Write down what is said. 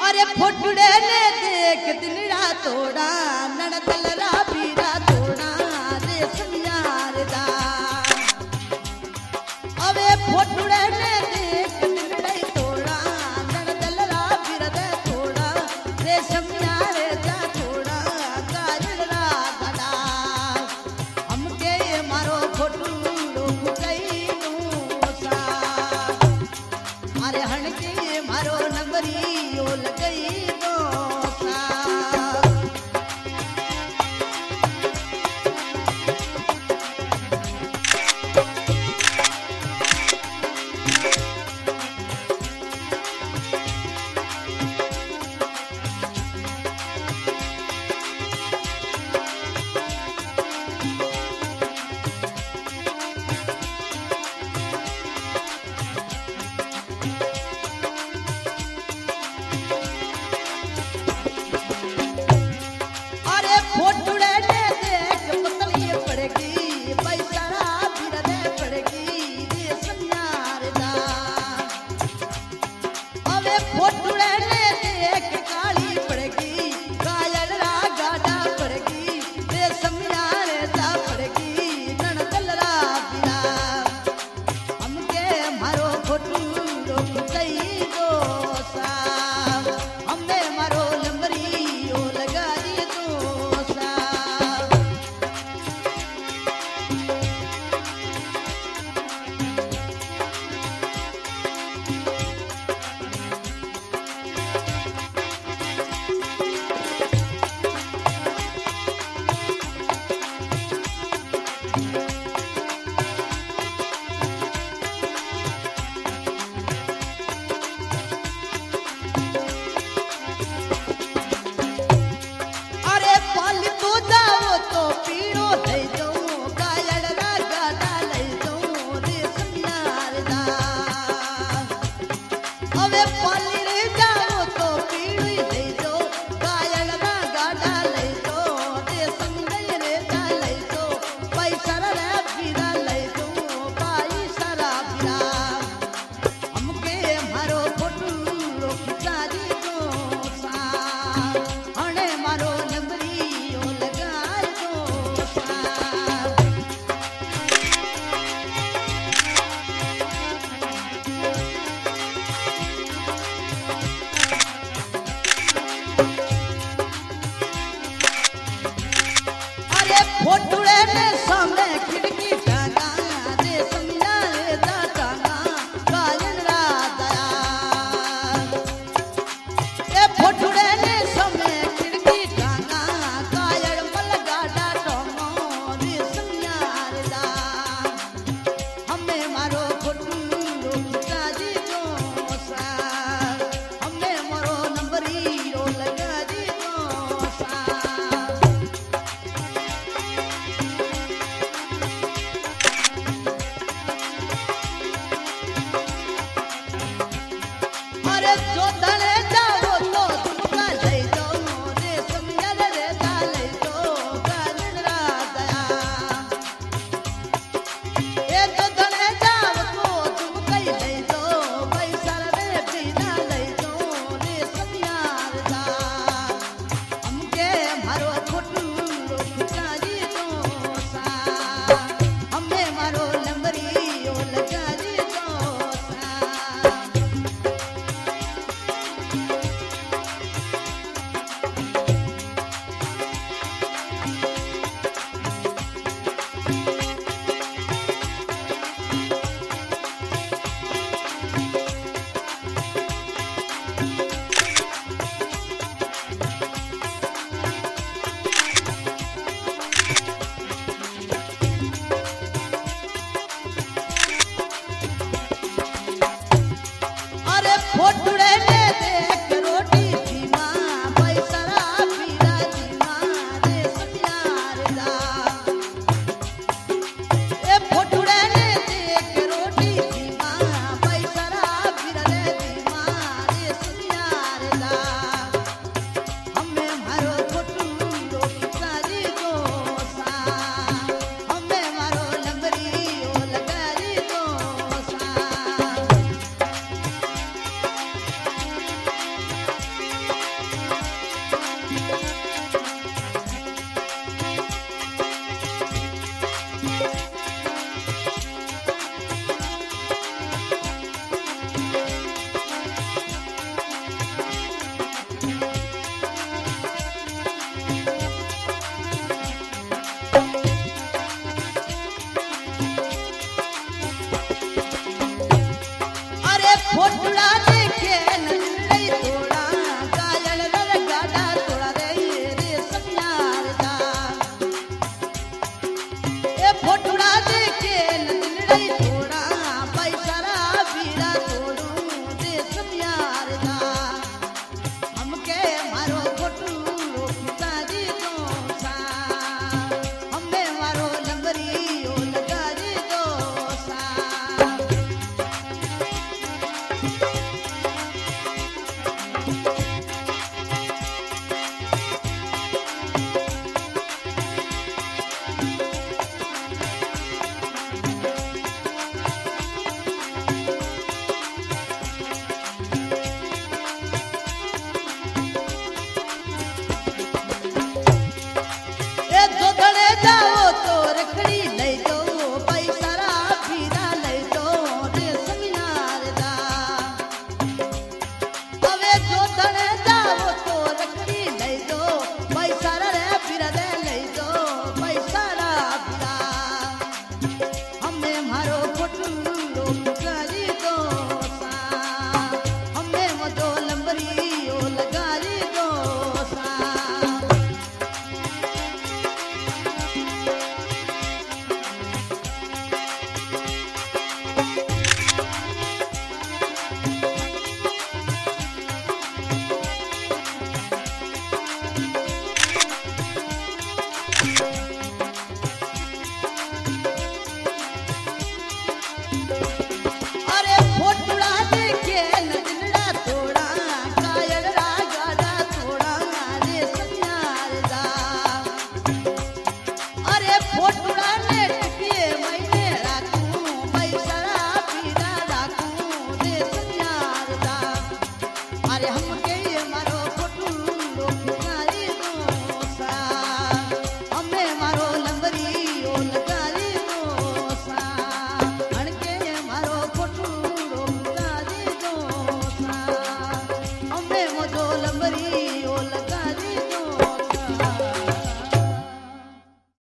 अरे फोटुड़े ने देख दिन रात तोड़ा नड़तलरा पीरा तोड़ा रेशम यार दा अबे फोटुड़े ने देख दिन रात तोड़ा नड़तलरा पीरा दे तोड़ा रेशम यार दा तोड़ा काजलरा गड़ा हमके मारो फोटुड़ो कई नो सा अरे हणके मारो नंबरी लगई दोसा फोटुड़े ने सामने खिड़की टांगा रेशम यार दा टांगा काजलरा दया ए फोटुड़े ने सामने खिड़की टांगा काजल मल गाड़ा टोमो रेशम यार दा हमें मारो फोटुड़ो काजी दोसा हमें मारो नंबरी ओ लगा दी दोसा जो धने जाओ तो तुमका ले जाओ रेशम यार रे ले जाओ काजलरा दया ए जो धने जाओ तो तुमका ले जाओ पैसा रे बिना ले जाओ रेशम यार दा हमके मारो फोटुड़ो काजी दोसा हमें मारो नंबरी ओ लगा दी दोसा गोधड़ा